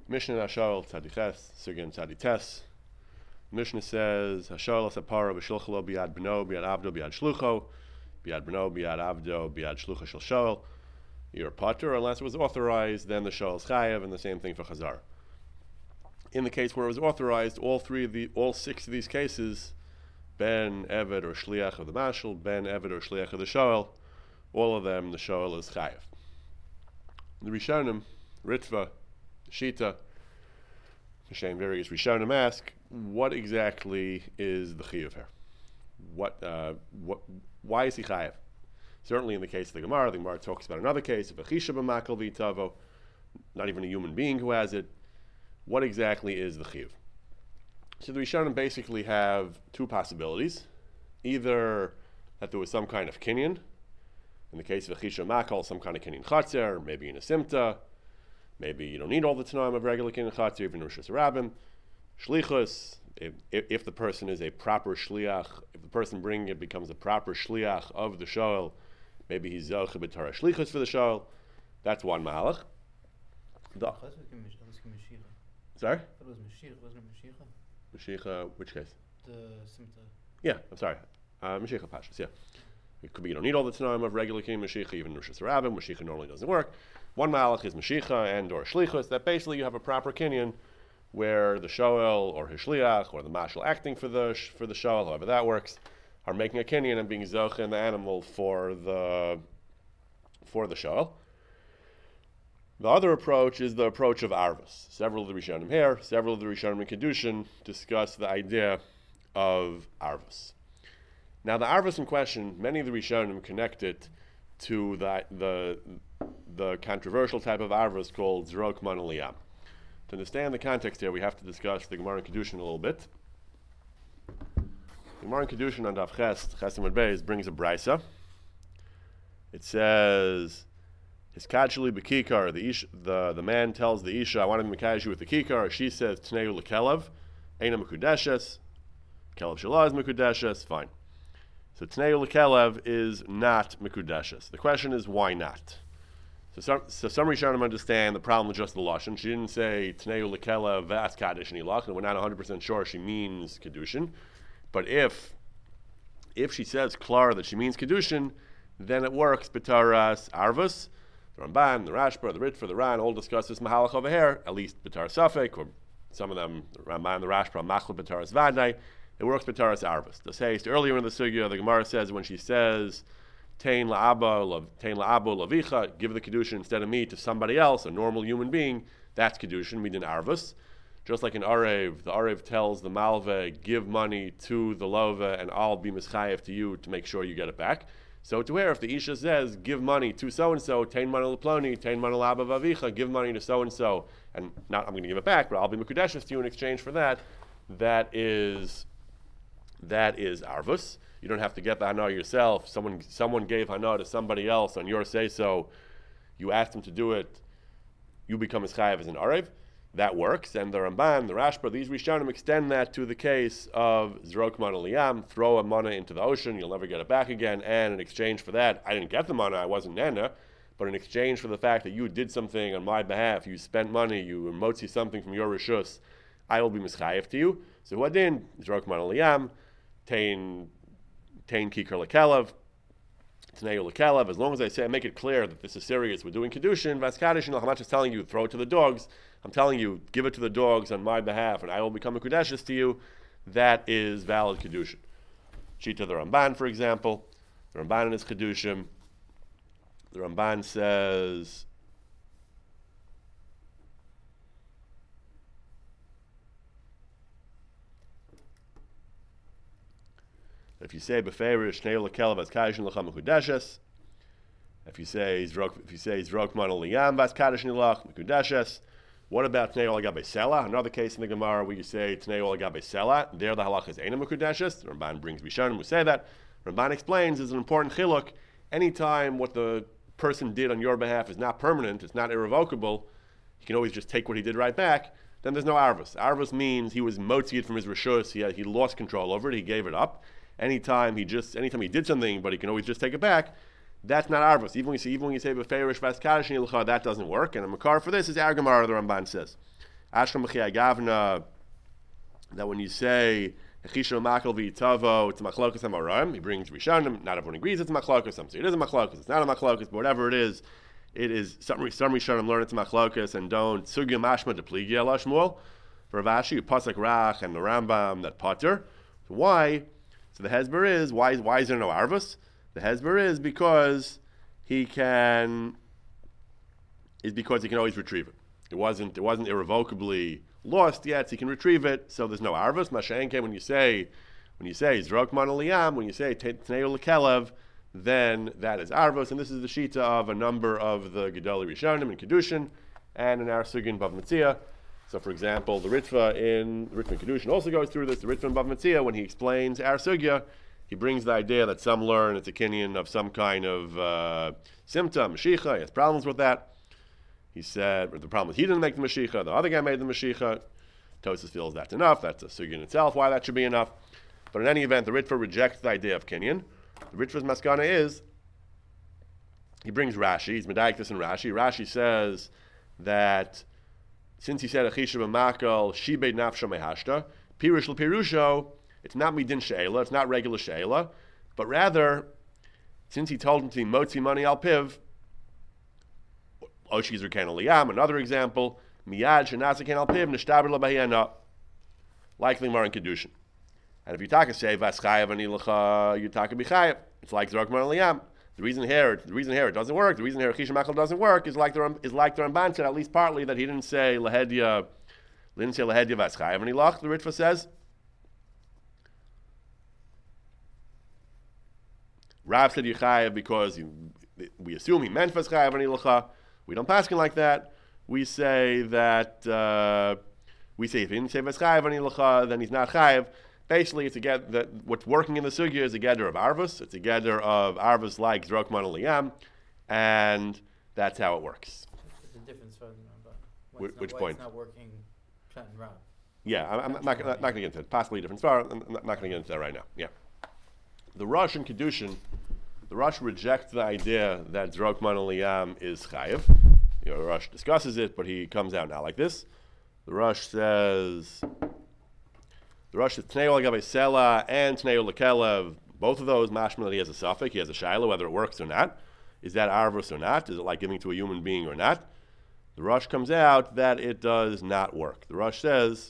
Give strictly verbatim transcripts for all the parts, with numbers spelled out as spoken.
Mishnah Hashal Tzadiches Sugin Tzadites. Mishnah says Hashal Sapara B'Shulchalo Biad Bno Biad Avdo Biad Shlucho Biad Bno Biad Avdo Biad Shlucha Shel Shol. You're potter unless it was authorized. Then the Shol is chayav, and the same thing for Chazar. In the case where it was authorized, all three of the all six of these cases, Ben Eved or Shliach of the Mashal, Ben Eved or Shliach of the Shol, all of them the Shol is chayav. The Rishonim, Ritva, Shita, Hashem, various Rishonim ask, what exactly is the chiyuv here? What, uh, what, why is he chayav? Certainly in the case of the Gemara, the Gemara talks about another case of a chisha b'makal v'itavo, not even a human being who has it. What exactly is the chiyuv? So the Rishonim basically have two possibilities. Either that there was some kind of kinyan, in the case of a chisha makal, some kind of kinyan chatzer, maybe in a simta, maybe you don't need all the tanaim of regular kinyan chatzer, even Rishus Rabbim, shlichus, if, if, if the person is a proper shliach, if the person bringing it becomes a proper shliach of the shoel, maybe he's zelche b'tara shlichus for the shoel. That's one malach. The, sorry? It was Mashiach, wasn't it Mashiach? Mashiach, which case? The Simta. Yeah, I'm sorry. Uh, Mashiach Pashas, yeah. It could be you don't need all the tanaim of regular kinyan Mashiach, even Rishus Rabbim. Mashiach normally doesn't work. One malach is Mashiach and or shlichus, that basically you have a proper kinyan where the shoel or his shliach or the mashal acting for the for the shoel, however that works, are making a kinyan and being zoch in the animal for the for the shoel. The other approach is the approach of arvus. Several of the Rishonim here, several of the Rishonim in Kedushin discuss the idea of arvus. Now, the arvus in question, many of the Rishonim connect it to the the, the controversial type of arvus called zrok man aliyam. To understand the context here, we have to discuss the Gemara in Kedushin a little bit. The Gemara in Kedushin on Daf Ches, Ches Amud Beis, brings a brisa. It says, "His kachli b'kikar." The ish, the the man tells the isha, "I want to mekadosh you with the kikar." She says, "Tneu lekelev, eina mekudeshes." Kelev shelah is mekudeshes. Fine. So tneu lekelev is not mekudeshes. The question is, why not? So some, so some Rishonim understand the problem with just the lashon. She didn't say tneu lekelev v'as kaddish nilach, and we're not one hundred percent sure she means kedushin. But if if she says klar that she means kedushin, then it works b'taras arvus. The Ramban, the Rashba, the Ritva, the Ran all discuss this mahalach over here, at least b'tar safek, or some of them, the Ramban, the Rashba, machle b'taras vadai. It works b'taras arvus. The haste earlier in the sugya, the Gemara says when she says tein la'aba, tein la'abo lavicha, give the kedushin instead of me to somebody else, a normal human being, that's kedushin, midin arvus. Just like in Arev, the Arev tells the malve, give money to the love, and I'll be mischayev to you to make sure you get it back. So to where if the Isha says, give money to so-and-so, tein mana l'ploni, tein mana l'aba vavicha, give money to so-and-so, and not I'm going to give it back, but I'll be mekudeshes to you in exchange for that, that is that is arvus. You don't have to get the hana yourself. Someone someone gave hana to somebody else on your say-so. You asked them to do it. You become as chayav as an arev. That works. And the Ramban, the Rashba, these Rishonim extend that to the case of zrok mana liyam, throw a mana into the ocean, you'll never get it back again, and in exchange for that, I didn't get the mana, I wasn't nana, but in exchange for the fact that you did something on my behalf, you spent money, you motzi something from your rishus, I will be mischayev to you. So what then? Zrok mana liyam, tein tein kikar lekelev, tneu lekelev. As long as I say, I make it clear that this is serious, we're doing kedushin, vas kaddish, I'm not just telling you throw it to the dogs. I'm telling you, give it to the dogs on my behalf, and I will become a kedushes to you. That is valid kedushin. Shita the Ramban, for example, the Ramban in his kedushim, the Ramban says, if you say beferish tneu lekelev as kaddish nilacham mekudeshes, if you say zrok, if you say zrok mana liyam vas kaddish nilach mekudeshes. What about tnei ol agabe sela? Another case in the Gemara where you say tnei ol agabe sela. There the halach is eina mekudeshes. The Ramban brings Rishonim who say that. Ramban explains is an important chiluk. Anytime what the person did on your behalf is not permanent, it's not irrevocable, he can always just take what he did right back. Then there's no arvus. Arvus means he was motzi it from his rishus. He had, he lost control over it. He gave it up. Anytime he just anytime he did something, but he can always just take it back. That's not arvus. Even when you say, even when you say beferish vas kaddish nilcha, that doesn't work. And a makar for this is our Gemara, the Ramban says. Ashram B'chiyah Gavna, that when you say Hechisha Makal V'Yitavo, it's a Machlokas Amarim, he brings Rishonim, not everyone agrees it's a Machlokas, some say it is a Machlokas, it's not a Machlokas, but whatever it is, it is, some, some Rishonim learn it's a Machlokas and don't, Sugya Mashma Depligia La Shmuel, for Rashi, Pasuk Rach, and the Rambam that Potter. So why? So the Hezber is, why, why is there no Arvus? The Hezber is because he can, is because he can always retrieve it. It wasn't, it wasn't irrevocably lost yet, so he can retrieve it, so there's no Arvus. Mashenke, when you say, when you say Zrokman Aliyam, when you say Tnei Lekelev, then that is Arvus, and this is the Shita of a number of the Gedali Rishonim in Kedushin, and in our Sugin Bav Metzia. So, for example, the Ritva in the Ritva in Kedushin also goes through this. The Ritva in Bav Metzia, when he explains our Sugya, he brings the idea that some learn it's a kinyan of some kind of uh, symptom, Mashicha. He has problems with that. He said, the problem is he didn't make the Mashicha, the other guy made the Mashicha. Tosfos feels that's enough. That's a Sugya in itself, why that should be enough. But in any event, the Ritva rejects the idea of kinyan. The Ritva's maskana is, he brings Rashi, he's medayik this in Rashi. Rashi says that since he said Achisha b'makal shibei nafsha mehashta, pirush l'pirusho, it's not midin she'ela, it's not regular she'ela, but rather, since he told him to be motzi money al piv, Oshkiz Rukan Aliyam, another example, Miyad Shanasakan Al Piv, Nishtabr Labahiyana, likely more in Kedushin. And if you talk a say Vaschayev and Ilacha, you talk a Bichayev, it's like Zrokman Aliyam. The reason here, the reason here it doesn't work, the reason here Chisha Makal doesn't work is like the is like the Ramban said, at least partly, that he didn't say Lahedya, didn't say Lahedya Vaschayev and Ilach, the Ritva says. Rav said Yechayev because he, we assume he meant Vaschayev and Ilacha. We don't paskin like that. We say that uh, we say if he didn't say v'schayev ani l'cha, then he's not chayev. Basically, it's a get that what's working in the sugya is a gather of arvus. It's a gather of arvus like zrokman aliyam, and that's how it works. There's a difference for the Rambam. Which, not, which why point? It's not working. Pshat and Rav. Yeah, I'm, I'm not, not, not going to get into it. Possibly a different svar. I'm not, not going to get into that right now. Yeah, the Rosh in Kedushin. The Rosh rejects the idea that Zrokman Aliyam is chayev. You know, the Rosh discusses it, but he comes out now like this. The Rosh says, the Rosh says, Tnei Olagav Sela and Tnei Olakelev, both of those, mashma that he has a suffix, he has a shaila, whether it works or not. Is that arvus or not? Is it like giving to a human being or not? The Rosh comes out that it does not work. The Rosh says,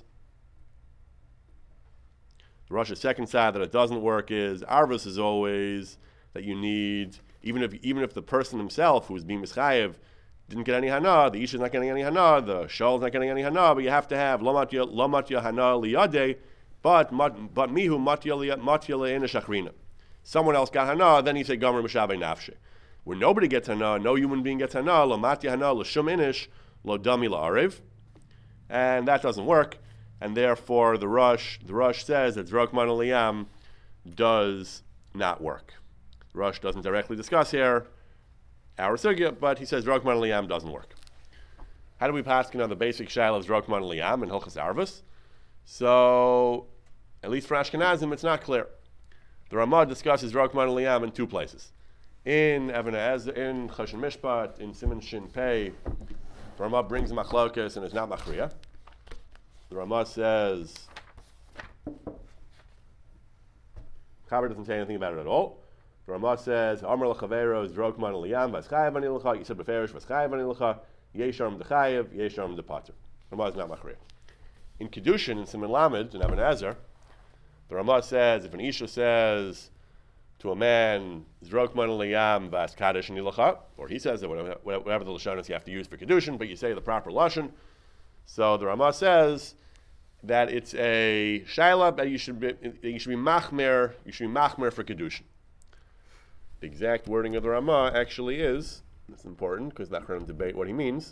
the Rosh's second side that it doesn't work is, arvus is always that you need, even if even if the person himself who is being mischayev didn't get any hana, the isha is not getting any hana, the shal is not getting any hana, but you have to have lo matya hana liyade, but but mihu matya le'ena shachrina. Someone else got hana, then he said gomer mishabei nafshe. Where nobody gets hana, no human being gets hana, lo matya hana lo shum inish lo dami la'arev, and that doesn't work, and therefore the Rosh the Rosh says that Zrokman Aliyam does not work. Rosh doesn't directly discuss here our sugya, but he says Zrokman Aliyam doesn't work. How do we pass on the basic shaila of Zrokman Aliyam and Hilchas Arvus? So, at least for Ashkenazim, it's not clear. The Ramah discusses Zrokman Aliyam in two places. In Even HaEzer, in Choshen Mishpat, in Siman Shin Pei, the Ramah brings Machlokas and is not Machriya. The Ramah says, Chaber doesn't say anything about it at all. The Ramah says, Amar l'chaveiro zrokman aliyam v'aschayev ani l'cha, Yisad b'ferish v'aschayev ani l'cha, yesharm d'chayev, yesharm d'pater. The Ramah is not machriya. In Kedushin, in Siman Lamed, in Even HaEzer, the Ramah says, if an Isha says to a man, zrokman aliyam v'askadesh ani l'cha, or he says that whatever, whatever the Lashonos you have to use for Kedushin, but you say the proper Lashon, so the Ramah says that it's a shaila, that you should be, you should be machmer, you should be machmer for Kedushin. The exact wording of the Ramah actually is, it's important because not going to debate what he means.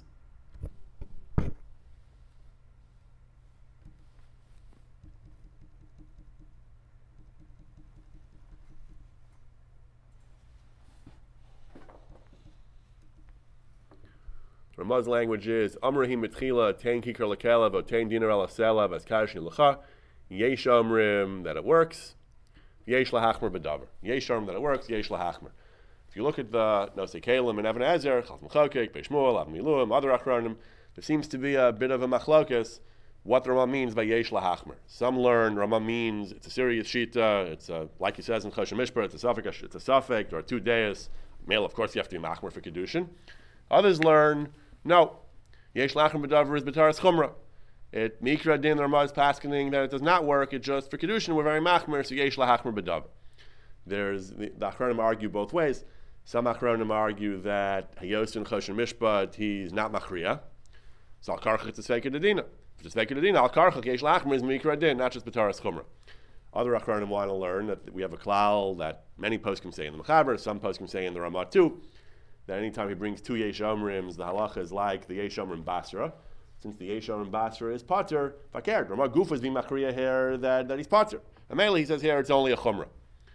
Ramah's language is Amrahim mitchila tain kikar lekelev o tain dinar ala selav as kadosh nilacha yesh amrim that it works. Yesh lahachmer b'davar. Yesh arm that it works. Yesh lahachmer. If you look at the Nosei Kalim and Even HaEzer, Chaf Mechokek, Beishmuel, Av Miluim, other Achronim, there seems to be a bit of a machlokas what the Rama means by yesh lahachmer. Some learn Rama means it's a serious shita, it's a, like he says in Choshen Mishpah, it's a suffix, it's a suffix, or two days. Male, of course, you have to be machmer for kedushin. Others learn, no, yesh lahachmer b'davar is b'taras chumrah. It mikra din the Rama is paskening that it does not work. It just for kedushin we're very machmer, so yesh lahachmer b'davar. There's the, the Achronim argue both ways. Some Achronim argue that Hayos in Choshen Mishpat he's not machriya, so al karchach it's a sveika dedina. If it's a sveika dedina, al karchach yesh lahachmer is mikra din, not just b'taras chumrah. Other Achronim want to learn that we have a klal that many poskim say in the Mechaber, some poskim say in the Ramah too, that anytime he brings two yesh omrims, the halacha is like the yesh omrim basra. Since the yesh omrim basra is pater, fakir. Ramah Gufa is being machriya here that, that he's pater. And mainly he says here it's only a chumrah.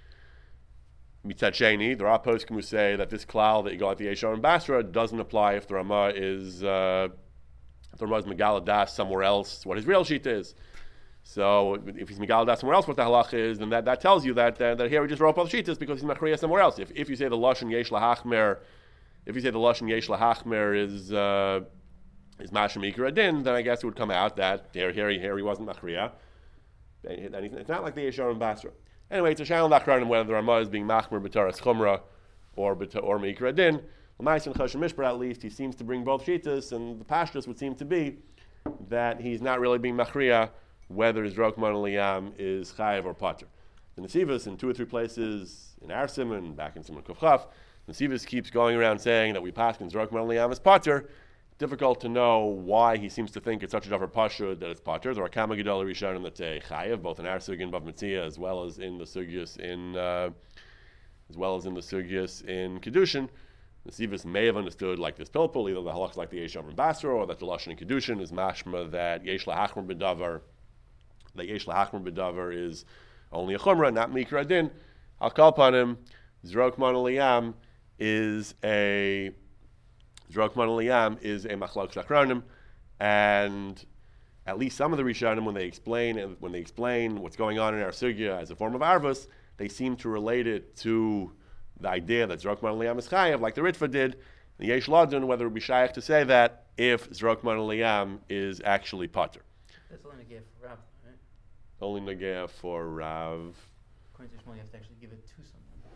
Mitzad Sheni, there are poskim who say that this klal that you got at the yesh omrim basra doesn't apply if the Ramah is uh, if the Ramah is megala das somewhere else, what his real sheet is. So if he's megala das somewhere else, what the halacha is, then that, that tells you that uh, that here we just wrote up the sheetas because he's machriya somewhere else. If if you say the lashon yesh lahachmer, if you say the lashon yesh lahachmer is uh, is Masha Mikra Din, then I guess it would come out that here, here, here he wasn't Machriya. And it's not like the Yeshar and Basra. Anyway, it's a Shalom Lachranim whether the Ramah is being Machmer B'taras Chumrah or or Mikra Din. L'mais in Choshen Mishpah, at least, he seems to bring both Shitas, and the Pashtus would seem to be that he's not really being Machriya whether his Rokman Liyam is Chayev or Pater. The Nesivos, in two or three places, in Arsim and back in Simon Kufchaf, Nesivos keeps going around saying that we pass in Rokman Liyam as Pater. Difficult to know why he seems to think it's such a davar pashud that it's pater. There are kama gedol rishonim that say chayev, both in our sugya and Bav Metzia, as well as in the sugyas in uh, as well as in the sugyas in kedushin. The Sivas may have understood like this pilpul, either the halachas like the yesh omrim basra, or that the lashon in kedushin is mashma that yesh lahachmer b'davar, that yesh lahachmer b'davar is only a chumrah, not mikra din. I'll call upon him. Zrok man aliyam is a Zrok man aliyam is a machlok achronim, and at least some of the Rishonim, when they explain when they explain what's going on in our sugya as a form of arvus, they seem to relate it to the idea that Zrok man aliyam is chayav, like the Ritva did. The Yesh Ladun, whether it would be shaykh to say that if Zrok man aliyam is actually pater. That's only negay for Rav, right? Only negay for Rav. According to Shmuel, you have to actually give it to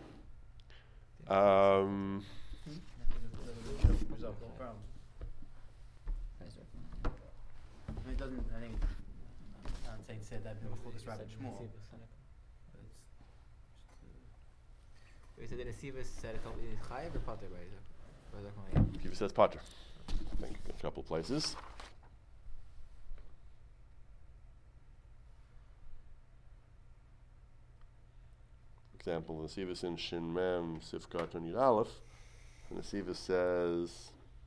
someone. Um. Resolve all problems. I mean, it doesn't, I think, I'm saying said that before this Rabbi Shmuel. You said the Nesivos said it's chayev or pater, right? He says pater. I think a couple places. For example, the Nesivos in Shin Mem Sifkat on Yud Aleph. And the Nesivos says,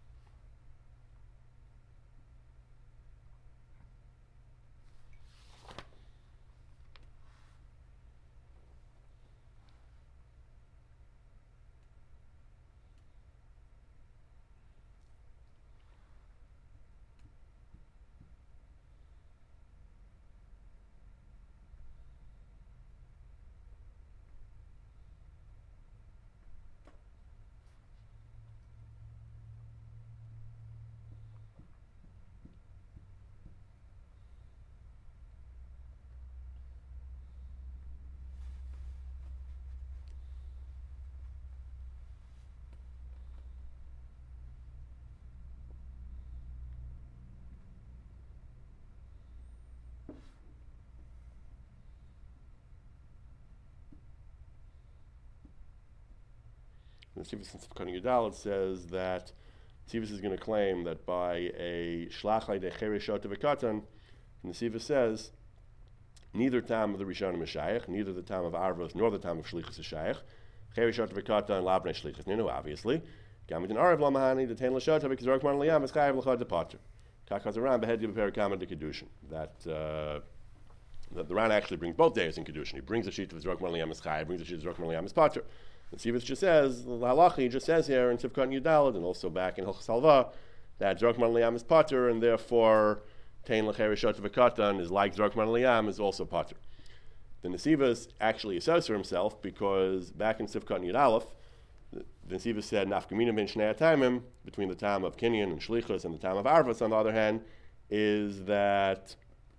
the Tzivus in Tzivkani Yudal, it says that Tzivus is going to claim that by a shlachai de chereshot of a katan, and the Tzivus says, neither time of the Rishonim is shaykh, neither the time of Arvos nor the time of Shlichus is shaykh. Chereshot of a katan, labnei Shlichus, ninu, obviously. Gamit in Arav lamahani, the tain l'shot of a kizrok man liyam, is chayav l'chad de pater. Kakaz aram, behed yib perikama de kedushin. That, uh, that the Ran actually brings both days in kedushin. He brings the sheet of Zrok man liyam is chayav, brings the sheet of Zrok man liyam is pater. And Sivas just says, the halachi just says here in Tivkat Yudalad, and also back in Hilchos Salva, that Zrok man liyam is pater, and therefore Tein l'chereshot v'katan is like Zrok man liyam is also pater. The Nesivos actually associates himself because back in Tivkat Yud Aleph, the Nesiva said, Nafkamina bin Shnei Taimim, between the time of Kinyan and Shlichus and the time of Arvus, on the other hand, is that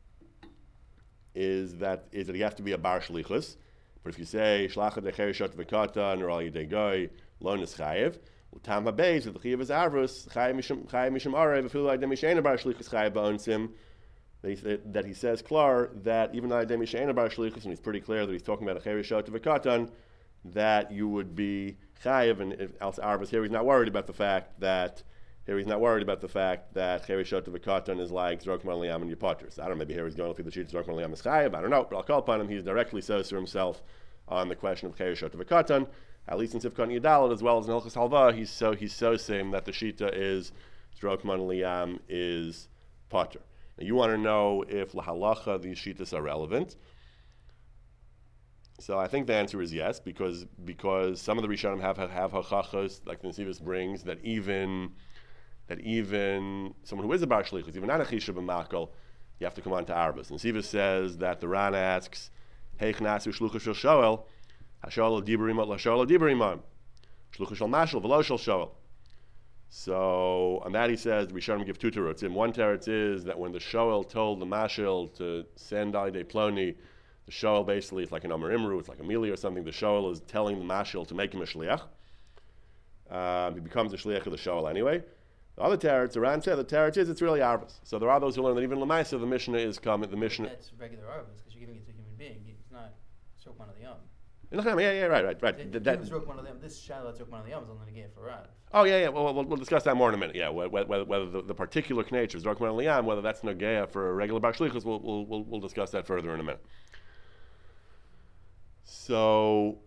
is that is that he has to be a bar Shlichus. But if you say Shlachat Decherishot V'Kata Nor Al Yidei Goy Lo Nischayev, Tam HaBeis that the Chiyav is Arvus Chayev Mishum Chayev Mishum Arev Afilu Aydem Mishein Bar Shlichus Chayev Ba'onsim, that he says klar that even though Aydem Mishein Bar Shlichus, and he's pretty clear that he's talking about a Cherishot V'Katan, that you would be chayiv, and if else Arvus here he's not worried about the fact that here he's not worried about the fact that Cherishot V'Katan is like Zrok Man Liyam and Yepater. So I don't know, maybe here he's going through the sheet Zrok Man Liyam is chayiv, I don't know, but I'll call upon him. He's directly says to himself on the question of Cherishot V'Katan, at least in Sivkot Yadalit as well as in Hilchos Halva, he's so he's so saying that the shita is Zrok Man Liyam is Pater. Now you want to know if lahalacha these shitas are relevant. So I think the answer is yes, because because some of the Rishonim have have hachachos, like the Nesivos brings, that even that even someone who is a bar shlichus, even not a chisha b'makol, you have to come on to Arvus. Nesivos says that the Ran asks, Heich nasu shluchus shel shoel, hashoel diberimot lashoel diberimot, shluchus shel mashal v'lo shel shoel. So on that he says the Rishonim give two terutzim. In one teretz is that when the shoel told the mashal to send Alidei Ploni, the shoel basically, it's like an Amar Imru, it's like a Mili or something. The shoel is telling the mashal to make him a shliach. Um, he becomes a shliach of the shoel anyway. The other teretz, the Ran said, the teretz is it's really Arvus. So there are those who learn that even Lamaisa, the Mishnah is coming. The Mishnah. That's regular Arvus because you're giving it to a human being. It's not Srok Man of the Yom. Yeah, yeah, right, right, right. That, that, Srok Man of the Yom. This Shalat Srok Man of the Yom is only get for Rav. Oh yeah, yeah. Well, we'll, we'll discuss that more in a minute. Yeah, whether, whether, whether the, the particular nature is Zrok Man Liyam, whether that's Nagea for a regular bar shlichus, we'll, we'll we'll we'll discuss that further in a minute. So,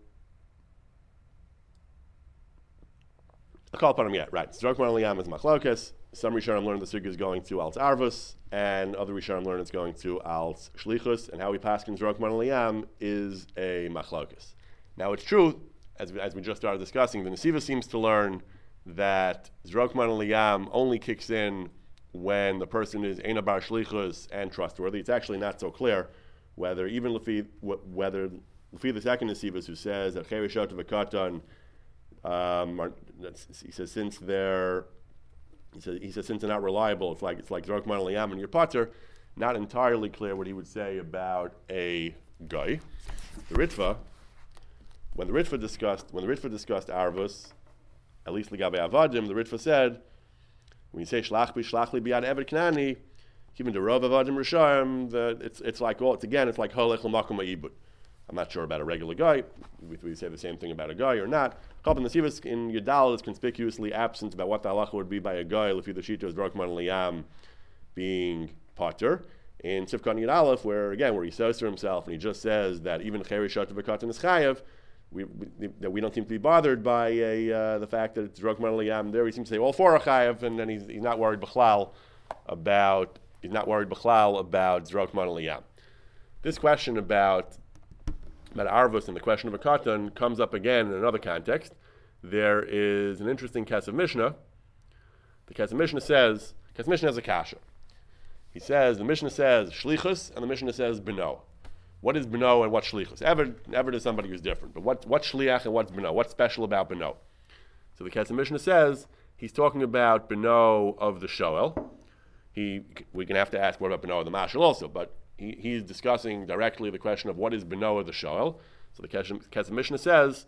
I'll call upon him yet. Right. Zrok Man Liyam is machlokas. Some Rishonim learn the sugi is going to Alt Arvus, and other Rishonim learn it's going to Alt Shlichus, and how we pass in Zrok Man Liyam is a machlokas. Now it's true, as we, as we just started discussing, the Nesiva seems to learn that Zrok Man Liyam only kicks in when the person is Eina Bar Shlichus and trustworthy. It's actually not so clear whether even Lefi, whether Lefi the second Nesivas who says that Cherishot V'Katan, um, he says since they're He says, he says since they're not reliable, it's like it's like Zrok Man Liyam and your Pater. Not entirely clear what he would say about a guy. The Ritva, when the Ritva discussed when the Ritva discussed Arvus, at least Ligabe Avadim, the Ritva said, when you say Shlach bi Shlach li biad Eved Knani, even the Rov Avadim Rishayim, the it's it's like oh, it's again it's like Holech l'makom ha'ibud. I'm not sure about a regular guy. We, we say the same thing about a guy or not. Chop in the Sivas in Yudal is conspicuously absent about what the halacha would be by a guy if the shita is Drok Man Liyam being Pater. In Sivkot Yud Aleph, where again where he says to himself and he just says that even Cherishot V'Katan is chayav, we, we that we don't seem to be bothered by a, uh, the fact that it's Drok Man Liyam. There he seems to say all four are chayav, and then he's, he's not worried b'chlal about he's not worried b'chlal about Drok Man Liyam. This question about about Arvus and the question of a katan comes up again in another context. There is an interesting Kesef Mishnah. The Kesef Mishnah says, Kesef Mishnah has a kasha. He says, the Mishnah says shlichus, and the Mishnah says beno. What is beno and what's shlichus? Ever, ever is somebody who's different. But what, what's shliach and what's beno? What's special about beno? So the Kesef Mishnah says, he's talking about beno of the shoel. He, we can have to ask, what about beno of the mashal also, but He, he's discussing directly the question of what is Beno of the Shoel. So the Kesef Mishnah says,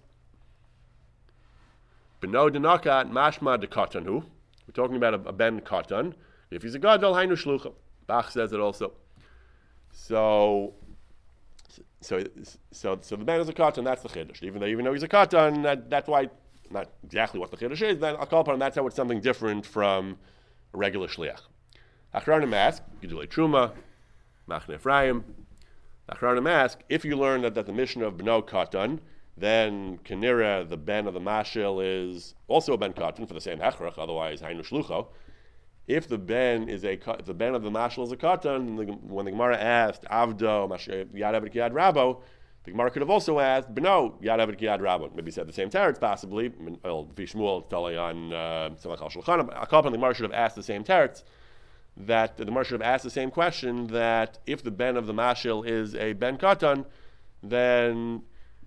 Beno denakat mashma de katanu. We're talking about a, a ben katan. If he's a gadol, hainu shlucha. Bach says it also. So, so, so, so the ben is a katan. That's the chiddush. Even though, even though he's a katan, that, that's why not exactly what the chiddush is. Then I'll call upon him. That's how it's something different from a regular shliach. Achronim ask, Gidulei Truma. Machne Ephraim. Achronim ask, if you learn that, that the mission of Beno Katan, then Kenira, the ben of the Mashil, is also a ben Katan for the same Hechrach, otherwise Hainu Shlucho. If the ben is a if the ben of the Mashil is a Katan, when the Gemara asked Avdo Yad Eved Kiyad Rabo, the Gemara could have also asked Beno Yad Eved Kiyad Rabo. Maybe said the same teretz possibly. Well, Vishmuel Tali on Samach Al Shulchan. A couple of the Gemara should have asked the same teretz. That the Gemara should have asked the same question, that if the ben of the mashil is a ben katan, then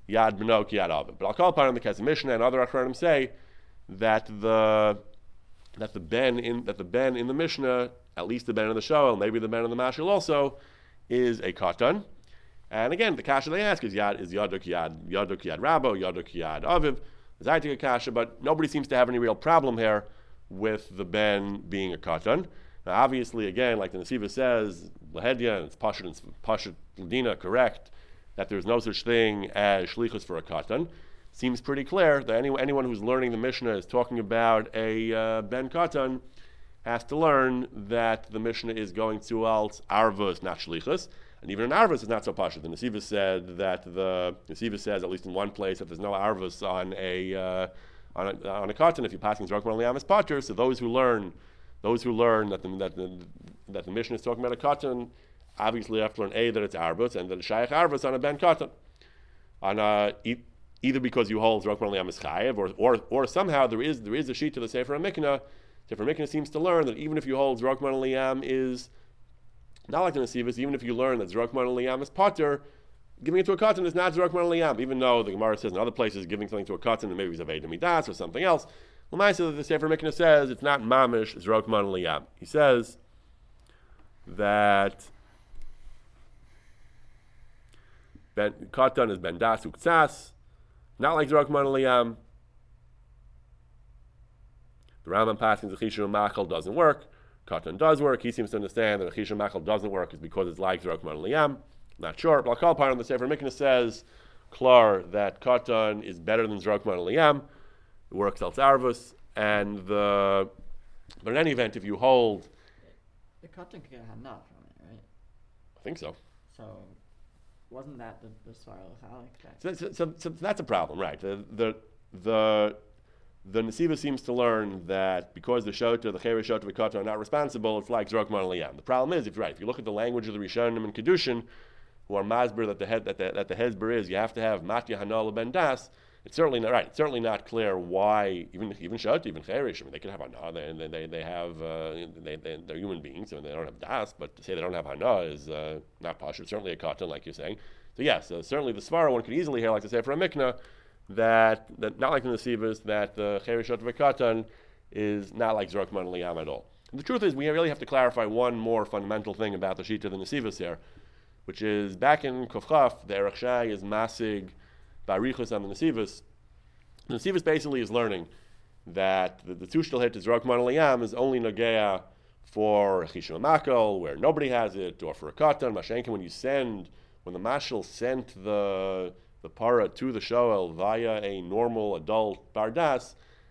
yad beno ki yad aviv. But I'll call upon the case of Mishnah and other Achronim say that the that the ben in that the ben in the Mishnah, at least the ben in the Shoel, maybe the ben in the Mashal also, is a katan. And again, the kasha they ask is yad is yaduk yad yaduk yad rabo yaduk yad aviv. There's I take a kasha, but nobody seems to have any real problem here with the ben being a katan. Now, obviously, again, like the Nesiva says, lahedya and it's pashut and pashut ladina, correct that there's no such thing as shlichus for a katan. Seems pretty clear that any, anyone who's learning the Mishnah is talking about a uh, ben katan has to learn that the Mishnah is going to alt arvus, not shlichus. And even in arvus, it's not so pashut. The Nesiva said that the Nesiva says, at least in one place, that there's no arvus on a uh, on a on a katan if you're passing zrok marliam as pater. So those who learn, those who learn that the that the, that the Mishnah is talking about a katan, obviously have to learn a that it's arvus and that it's shaykh arvus on a ben katan. On a e- either because you hold zrok marliam as chayev, or or or somehow there is there is a sheet to the Sefer HaMiknah. Sefer HaMiknah seems to learn that even if you hold zrok marliam is not like the Nesivas, even if you learn that Zrok Man Liyam is Potter, giving it to a katan is not Zrok Man Liyam, even though the Gemara says in other places giving something to a katan and maybe it's a Veda Midas or something else. L'maisa, the Sefer Miknah says it's not Mamish Zrok Man Liyam. He says that ben, katan is Ben Das Uktsas, not like Zrok Man Liyam. The Rambam passing the Chishu Machal doesn't work. Katan does work. He seems to understand that a Chisha Machal doesn't work is because it's like Zrok Man Liyam. Not sure. But I'll call upon the Sefer Miknah says, Klar, that Katan is better than Zrok Man Liyam. It works al Arvus. And the, but in any event, if you hold. The katan could get a hanaf from it, right? I think so. So, wasn't that the, the Svaral Chalik? So, so, so, so that's a problem, right? The, the, the, The Nesiva seems to learn that because the Shota, the Chayre Shota, Vikata are not responsible, it's like Zrok Man Liyam. The problem is, if you're right, if you look at the language of the Rishonim and Kedushin, who are masber that the head that the, that the hezber is, you have to have Matya Hanal Ben Das. It's certainly not right. It's certainly not clear why even even Shota, even Chayre, I mean, they can have Hana. They they they have uh, they, they they're human beings, so they don't have Das. But to say they don't have Hana is uh, not posh. It's certainly a katan, like you're saying. So yes, uh, certainly the Svara one could easily hear, like to say for a Miknah, that that not like the Nesivas, that the Cherishot V'Katan is not like Zrok Man Liyam at all. And the truth is, we really have to clarify one more fundamental thing about the Shita of the Nesivas here, which is back in Kofchaf, the Erech Shai is Masig Barichus on the Nesivas. The Nesivas basically is learning that the, the Tushtal hit to Zrok Man Liyam is only Nagea for Chishim Makal, where nobody has it, or for a Katan. Mashenkin, when you send, when the Mashal sent the the para to the shoel via a normal adult bardas,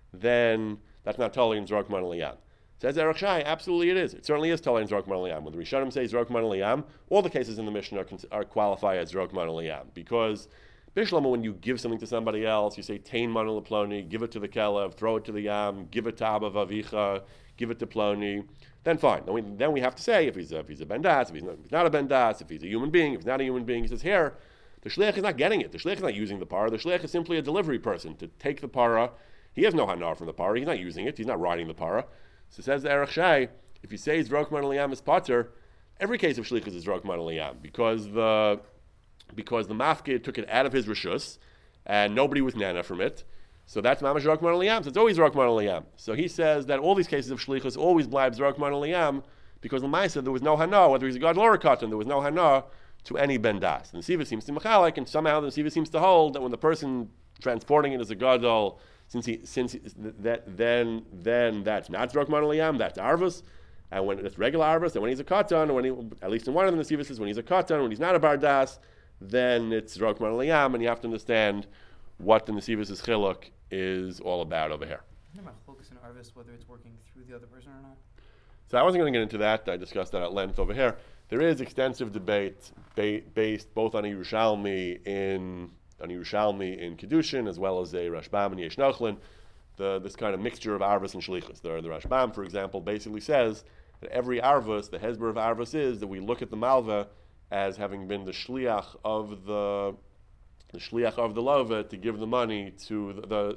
then that's not totally in Zrok Man Liyam. Says Erech Shai, absolutely it is. It certainly is totally in Zrok Man Liyam. When the Rishonim say Zrok Man Liyam, all the cases in the Mishnah are, are qualify as Zrok Man Liyam, because Bishlama, when you give something to somebody else, you say Tain Man Ploni, give it to the Kelev, throw it to the Yam, give it to Abba Vavicha, give it to Ploni, then fine. Then we, then we have to say if he's a, if he's a bendas, if he's not, if he's not a bendas, if he's a human being, if he's not a human being. He says here, the shliach is not getting it. The shliach is not using the para. The shliach is simply a delivery person to take the para. He has no hanar from the para. He's not using it. He's not riding the para. So says the Erech Shai, if you say Zrok Man Liyam is pater, every case of shlichus is Zrok Man Liyam, because the because the mafkid took it out of his rishus and nobody was nana from it. So that's mamash Zrok Man Liyam. So it's always Zrok Man Liyam. So he says that all these cases of shlichus always blibe Zrok Man Liyam because l'maisa there was no hana, whether he's a god or a katan, there was no hana to any bendas. And the Siva seems to machalik, and somehow the Siva seems to hold that when the person transporting it is a gadol, since he since he, that then then that's not Zrok Man Liyam, that's arvus, and when it's regular arvus, and when he's a katan, or when he, at least in one of them the Siva says when he's a katan, when he's not a bardas, then it's Zrok Man Liyam, and you have to understand what the Nesivus' chiluk is all about over here. I'm not focus on arvus whether it's working through the other person or not. So I wasn't going to get into that. I discussed that at length over here. There is extensive debate ba- based both on Yerushalmi in on Yerushalmi in Kedushin as well as a Rashbam and Yesh Nochlin, the this kind of mixture of arvus and shlichus. The, the Rashbam, for example, basically says that every arvus, the hezber of arvus is that we look at the malva as having been the shliach of the the shliach of the lova to give the money to the the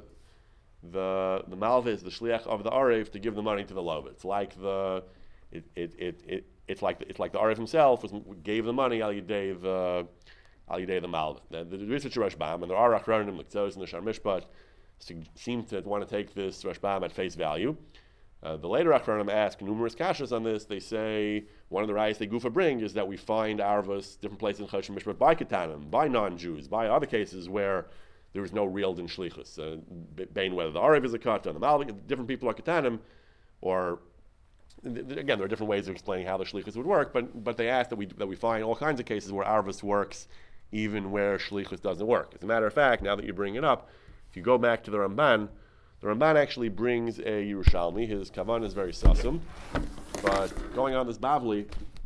the, the malva is the shliach of the arev to give the money to the lova. It's like the it it it, it it's like the, it's like the arev himself was, gave the money al yidei the al yidei the malvin. The Ritz Rashbam, and there are achronim like those in the Shar Mishpat, seem to want to take this Rashbam at face value. Uh, the later achronim ask numerous kashas on this. They say one of the rayas they gufa bring is that we find arvus different places in Choshen Mishpat by ketanim, by non-Jews, by other cases where there is no real din shlichus. Uh, Bain whether the Arev is a katan, the malvin, different people are ketanim, or again, there are different ways of explaining how the shlichus would work, but but they ask that we that we find all kinds of cases where arvus works even where shlichus doesn't work. As a matter of fact, now that you bring it up, if you go back to the Ramban, the Ramban actually brings a Yerushalmi. His kavan is very sussum, but going on this Bavli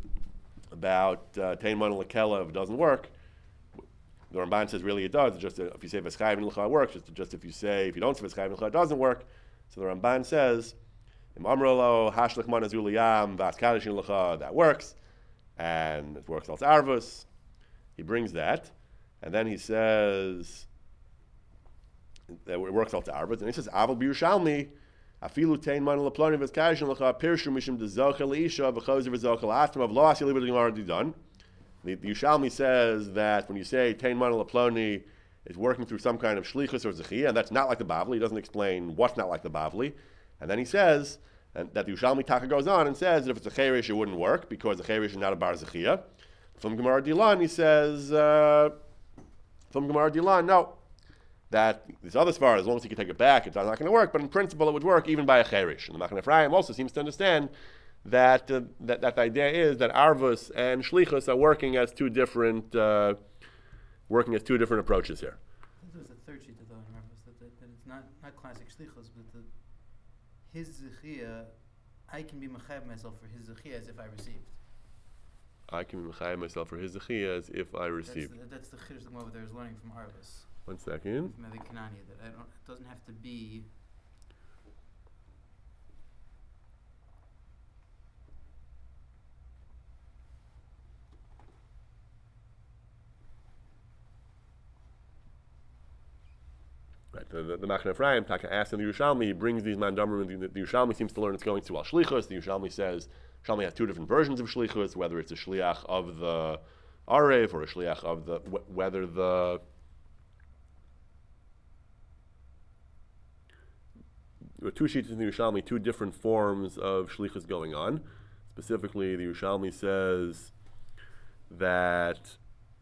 about Tein Man Lekela, if it doesn't work, the Ramban says really it does. It's just if you say V'schayvin L'cha it works. Just, just if you say if you don't say V'schayvin L'cha it doesn't work. So the Ramban says Im Amrolo Hashlich Man Azuliyam V'askadishin L'cha, that works, and it works also Arvus. He brings that, and then he says that it works out to Arvus, and he says Aval B'Yerushalmi Afilu Tein Man L'Ploni V'askadishin L'cha Pirshu Mishim Dezocha L'Isha V'chozer V'zocha L'Atma V'lo Asili B'Dim already done. The, the Yerushalmi says that when you say Tein Man L'Ploni is working through some kind of shlichus or zechiyah, and that's not like the Bavli. He doesn't explain what's not like the Bavli. And then he says and that the Yerushalmi Taka goes on and says that if it's a cherish, it wouldn't work because the cherish is not a bar zechiyah. From Gemara Dilan, he says, uh, from Gemara Dilan, no, that this other svara, as long as he can take it back, it's not going to work, but in principle it would work even by a cherish. And the Machaneh Ephraim also seems to understand that, uh, that that the idea is that arvus and shlichus are working as two different uh, working as two different approaches here. There's a third sheet though in arvus that, that, that it's not, not classic shlichus, but the, his zechiyah, I can be mechayev myself for his zechiyah as if I received. I can be mechayev myself for his zechiyah as if I received. That's the, that's the chiddush the Gemara there is learning from arvus. One second. From the Kanani, that I don't, it doesn't have to be. Right, the, the, the Machaneh Ephraim, Taka asks in the Yerushalmi, he brings these mandamrim, the, the Yerushalmi seems to learn it's going to al shlichus. The Yerushalmi says, Yerushalmi has two different versions of shlichus, whether it's a shliach of the Arev or a shliach of the, wh- whether the, there are two sheets in the Yerushalmi, two different forms of shlichus going on. Specifically, the Yerushalmi says that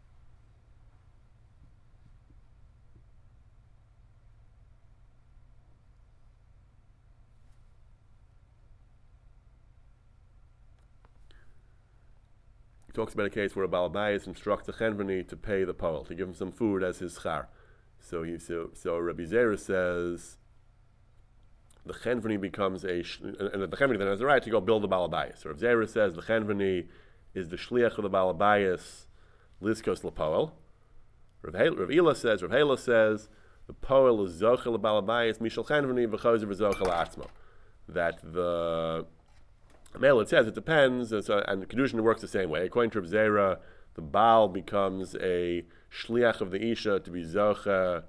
he talks about a case where a Balabayas instructs a Chenveni to pay the Poel, to give him some food as his schar. So he so, so Rabbi Zera says the Chenveni becomes a sh- and the Chenveni then has the right to go build the Balabayas. So Rabbi Zera says the Chenveni is the shliach of the Balabayas liskos lepoel. Rav Ila says Rav Hela says the Poel is zochel Balabayas mishal Chenveni v'chozer v'zochel atzmo. That the Mela, it says it depends, and, so, and the Kedushin works the same way. According to Reb Zera, the Baal becomes a shliach of the Isha to be Zocha.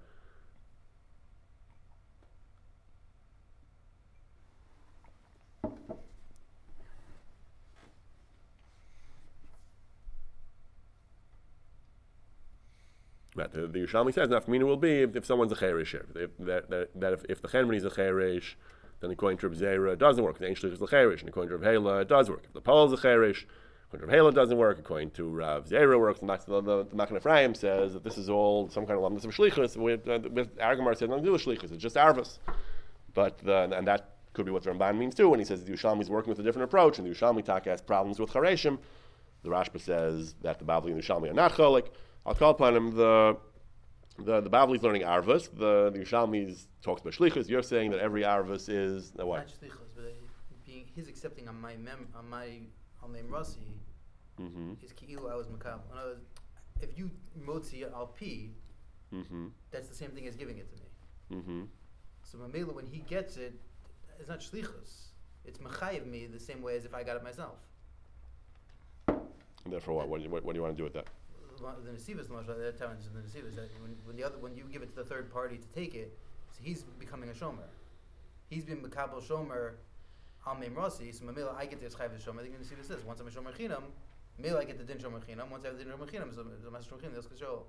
Right, the, the Yerushalmi says, Nafkamina will be if, if someone's a Cheresh here. If, that, that, that if, if the Chenveni is a Cheresh, then according to Reb Zera, it doesn't work. The ancient is the Cherish, and according to Reb Hela, it does work. If the Paul is the Cherish, according to Reb Hela, it doesn't work. According to Rav Zera, it works. The, the, the, the Machaneh Ephraim says that this is all some kind of lamdas of shlichus. With uh, Argamar said nothing to do with shlichus. It's just arvus. But the, and that could be what the Ramban means too. When he says the Yerushalmi is working with a different approach, and the Yerushalmi Taka has problems with Chareshim, the Rashba says that the Bavli and the Yerushalmi are not cholik. I'll call upon him the. The the Bavli is learning arvus. The the Yerushalmi talks about shlichus. You're saying that every arvus is uh, what? Not shlichus, but uh, being his accepting on my mem on my on my rasi Mm-hmm. is ki'ilu I was makabel. In other words, if you motzi al pi, Mm-hmm. that's the same thing as giving it to me. Mm-hmm. So Mamela, when he gets it, it's not shlichus. It's mechayev me the same way as if I got it myself. And therefore, what? What do, you, what, what do you want to do with that? The Nesivas, that time is the Nesivas, that when, when the other when you give it to the third party to take it, so he's becoming a shomer. He's been Makabel shomer al meim rasi. So Mamela, I get the Chayv shomer. I think the Nesivas says once I'm a shomer chinam, Me like it the din shel mechinam. Once I have the din shel mechinam, so the master mechinam is kashol.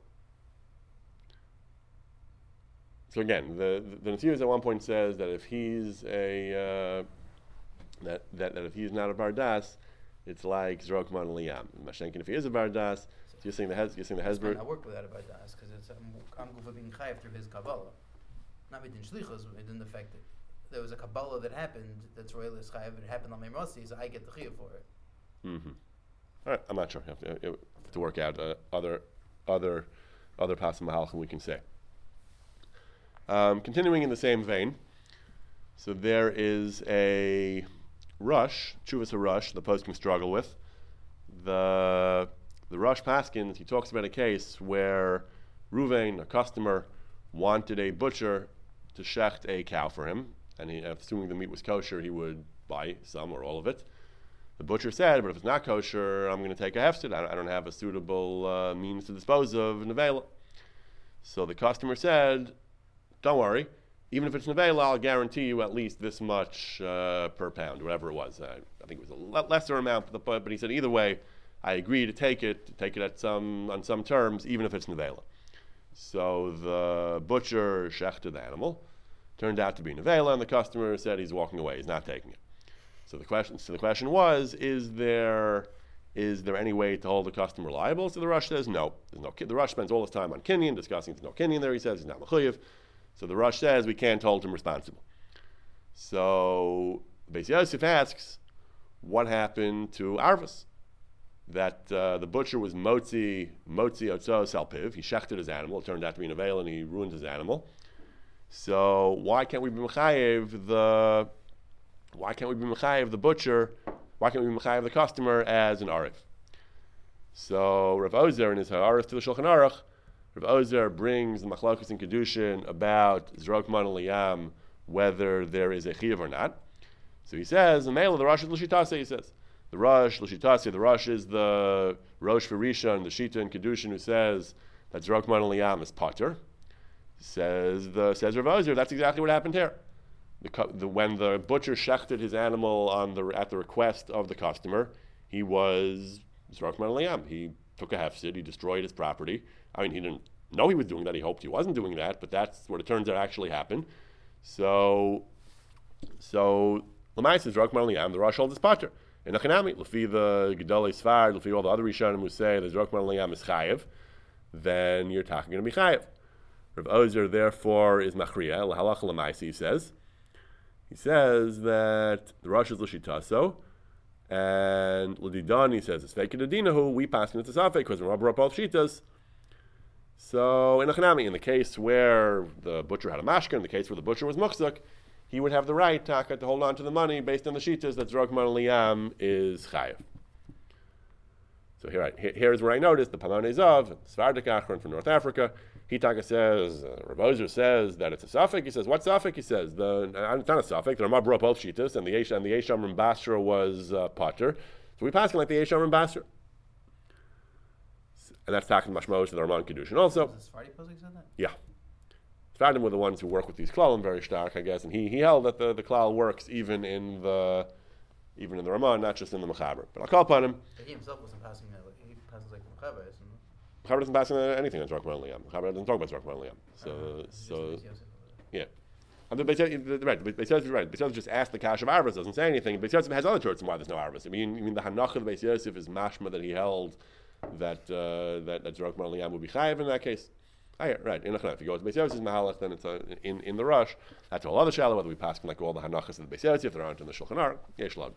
So again, the the, the Nesius at one point says that if he's a uh, that, that that if he's not a bardas, it's like zrokman liyam. Mashenkin, if he is a bardas, so you're saying the hes, you're saying the hesber. I work with that about das because it's I'm I'm going for being chayav through his kabbalah, not within shlichus. It didn't affect it. There was a kabbalah that happened that's royalist chayav. It happened on my mercy, so I get the chayav for it. Mm-hmm. All right, I'm not sure. You have to, you have to work out uh, other other other pasim mahalchim we can say. Um, continuing in the same vein, so there is a rush, chuvas a rush, the post can struggle with. The the rush paskins, he talks about a case where Ruvain, a customer, wanted a butcher to shecht a cow for him, and he, assuming the meat was kosher, he would buy some or all of it. The butcher said, but if it's not kosher, I'm going to take a hefsed. I don't, I don't have a suitable uh, means to dispose of nevela. So the customer said, don't worry, even if it's nevela, I'll guarantee you at least this much uh, per pound, whatever it was. Uh, I think it was a le- lesser amount, but, but he said either way, I agree to take it, to take it at some on some terms, even if it's nevela. So the butcher shechted the animal, turned out to be nevela, and the customer said he's walking away, he's not taking it. So the question, so the question was, is there is there any way to hold the customer liable? So the Rush says no. There's no. The Rush spends all his time on Kinyan, discussing there's no Kinyan there. He says he's not mechuyev. So the Rush says we can't hold him responsible. So Beis Yosef asks, what happened to Arvus? That uh, the butcher was motzi motzi otzo salpiv. He shechted his animal. It turned out to be an avail, and he ruined his animal. So why can't we be mechayev the why can't we be mechayev the butcher? Why can't we be mechayev the customer as an arif? So Rav Ozer in his Ha'arif to the Shulchan Aruch, Rav Ozer brings the machlokus in kedushin about zrokman liyam, whether there is a chiyuv or not. So he says, the male of the Rosh is l'shitase. He says the Rosh l'shitase. The Rosh is the Rosh for Rishon, the Shita in kedushin, who says that zrokman liyam is pater. Says the says Rav Ozer, that's exactly what happened here. The, the, when the butcher shechted his animal on the at the request of the customer, he was zrokman liyam. He took a hefsid. He destroyed his property. I mean, he didn't know he was doing that. He hoped he wasn't doing that, but that's what it turns out actually happened. So, so l'mais is zrokman liyam. The Rosh holds his pater. In Achanami, l'fi the Gedolei Sfard, l'fi all the other Rishonim who say the zrokman liyam is chayev, then you're talking going to be chayev. Rav Ozer therefore is machriya l'halacha l'mais. He says. He says that the Rosh is l'shitaso, and l'didan, he says, it's fake adinahu, we pass into safek, because we're up all shitas. So, in Achanami, in the case where the butcher had a mashka, in the case where the butcher was muksuk, he would have the right, taka, to hold on to the money based on the shitas that zrokman liyam is chayev. So here, I, here, here's where I noticed the Pamanei Zav, Svardik Achron from North Africa. He taka says, uh, Rav Ozer says that it's a suffix. He says, what suffix? He says, the uh, it's not a suffix. The Ramah brought both shitas, and the Eish and the Eisham and Basra was uh, potter. So we pass it like the Eisham and Basra, and that's talking mashmos to the Ramah Kedushin also. Was the Sephardi posik said that? Yeah, Sephardim were the ones who work with these klalim very stark, I guess, and he he held that the the klal works even in the even in the Ramah, not just in the Mechaber. But I'll call upon him. But he himself wasn't passing that. Like, he passes like the Mechaber, isn't he? Mechaber doesn't pass anything on zrokman liyam. Mechaber doesn't talk about zrokman liyam. So Uh-huh. so. Just Beis Yosef over there. Yeah. I mean, Beis Yosef- right, Beis Yosef is right. Beis Yosef just asked the Kash of Arvas, doesn't say anything. Beis Yosef has other torts on why there's no Arvas. I mean, I mean the Hanach of Beis Yosef is mashma that he held that uh, that that Zrokman Liyam would be chayiv in that case. Ah, yeah, right. In if you go to Beis Yosef's Mahalach, then it's uh, in in the rush. That's a whole other shallow. Whether we pass like all the Hanachas of the Beis Yosef, there aren't in the Shulchan Aruch. Yesh lad.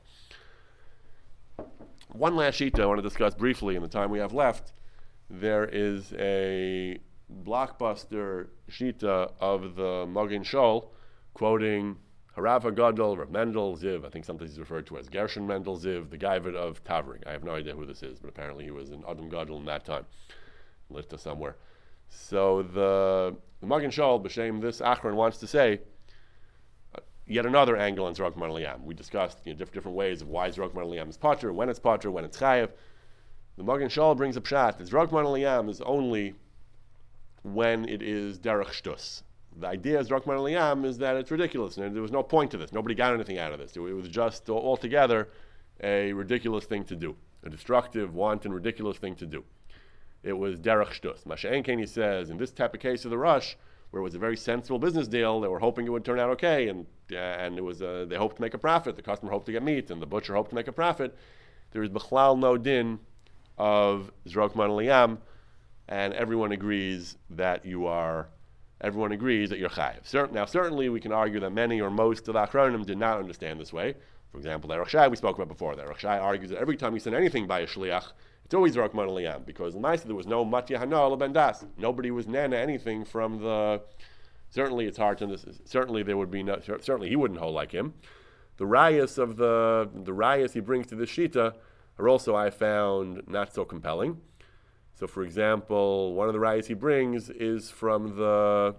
One last sheet I want to discuss briefly in the time we have left. There is a blockbuster shita of the Magen Shol, quoting Harav Gadol, Rav Mendel Ziv. I think sometimes he's referred to as Gershon Mendel Ziv, the Gaivad of Tavring. I have no idea who this is, but apparently he was an Adam Gadol in that time, Lifta somewhere. So the, the Magen Shol, b'shem this Achron, wants to say uh, yet another angle on Zrokman Liyam. We discussed you know, diff- different ways of why Zrokman Liyam is potter, when it's potter, when it's chayev. The Magen Shol brings a pshat that Zrokman Liyam is only when it is derech shtus. The idea of Zrokman Liyam is that it's ridiculous, and there was no point to this. Nobody got anything out of this. It was just altogether a ridiculous thing to do. a destructive, wanton, ridiculous thing to do. It was derech shtus. Masha'en Keni says, in this type of case of the rush, where it was a very sensible business deal, they were hoping it would turn out okay, and uh, and it was uh, they hoped to make a profit. The customer hoped to get meat, and the butcher hoped to make a profit. There is b'chlal no din of zrok man liyam, and everyone agrees that you are. Everyone agrees that you're chayiv. Certain, now, certainly, we can argue that many or most of the achronim did not understand this way. For example, the Aruch Shai we spoke about before. The Aruch Shai argues that every time you send anything by a shliach, it's always zrok man liyam, because l'maisa there was no matya hana ben das. Nobody was nana anything from the. Certainly, it's hard to. Understand. Certainly, there would be no. Certainly, he wouldn't hold like him. The rayas of the the rayas he brings to the shita are also, I found, not so compelling. So, for example, one of the rayas he brings is from the.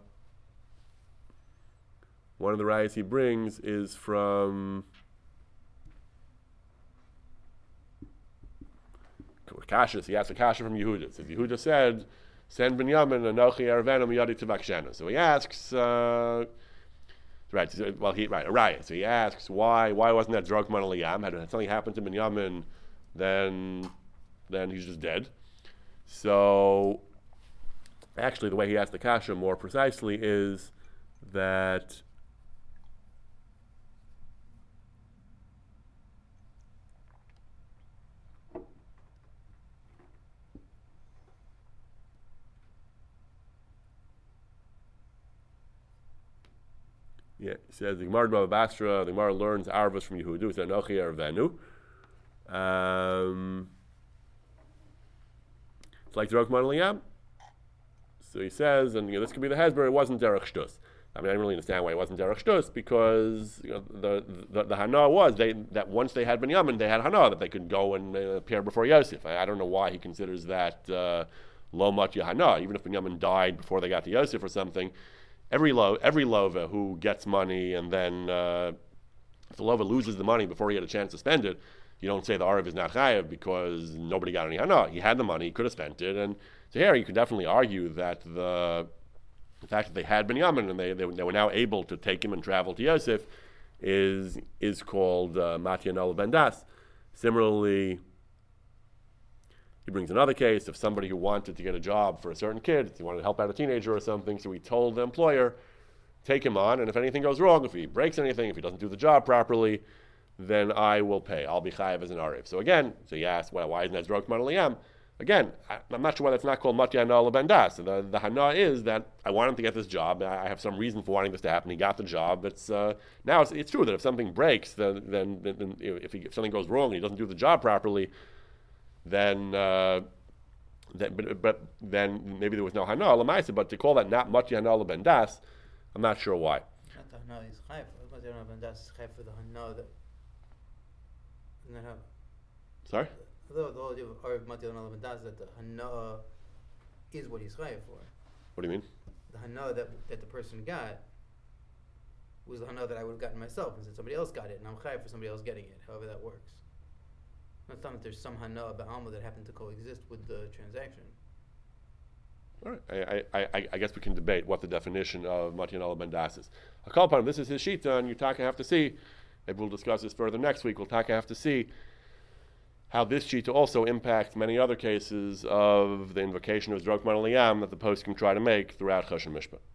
One of the rayas he brings is from. Kasha. He asks a kasha from Yehuda. So Yehuda said, "Send Binyamin anochi ervenu miyadi tavakshenu." So he asks. Uh, Right. So, well, he right a raya. So he asks why why wasn't that drug man liyam? Had, had something happened to Binyamin, then then he's just dead. So actually, the way he asked the kasha more precisely is that yeah, he says the Gemara Bava Basra, the Gemara learns Arvus from Yehuda. It's Anochi Ervenu. Um, it's like Drok Man Liyam. So he says, and you know, this could be the Hezbollah, it wasn't Derech Shtus. I mean, I don't really understand why it wasn't Derech Shtus, because you know, the, the the Hana was they that once they had Binyamin, they had Hana, that they could go and uh, appear before Yosef. I, I don't know why he considers that uh, Lo Matya Hana, even if Binyamin died before they got to Yosef or something. Every lo, every lova who gets money and then uh, if the lova loses the money before he had a chance to spend it, you don't say the Arav is not chayav because nobody got any hana. He had the money, he could have spent it, and so here you could definitely argue that the, the fact that they had Binyamin and they, they they were now able to take him and travel to Yosef is is called uh, Matya Nala Ben Das. Similarly, he brings another case of somebody who wanted to get a job for a certain kid. He wanted to help out a teenager or something, so he told the employer, take him on, and if anything goes wrong, if he breaks anything, if he doesn't do the job properly, then I will pay. I'll be chayav as an ariv. So again, so you ask, well, why isn't that drok man liyam? Again, I, I'm not sure why that's not called matya hana ben das. The, the hana is that I want him to get this job. I, I have some reason for wanting this to happen. He got the job. It's uh, now it's, it's true that if something breaks, then then, then if, he, if something goes wrong and he doesn't do the job properly, then, uh, then but, but then maybe there was no hana lamaisa. But to call that not matya hana ben das, I'm not sure why. Not the hana is chayv. Matya hana ben das is chayv for the hana that. Isn't that how? Sorry. The, the whole idea of Arv Matya hana ben das is that the hana is what he's chayv for. What do you mean? The hana that that the person got was the hana that I would have gotten myself, and said somebody else got it, and I'm chayv for somebody else getting it. However that works. Not that there's some hana ba'alma that happened to coexist with the transaction. All right. I, I, I, I guess we can debate what the definition of Matya Nala Ben Das is. A call upon him. This is his shita, and Yutaka have to see. Maybe we'll discuss this further next week. We'll taka have to see how this shita also impacts many other cases of the invocation of Drok Man Liyam that the post can try to make throughout Choshen Mishpah.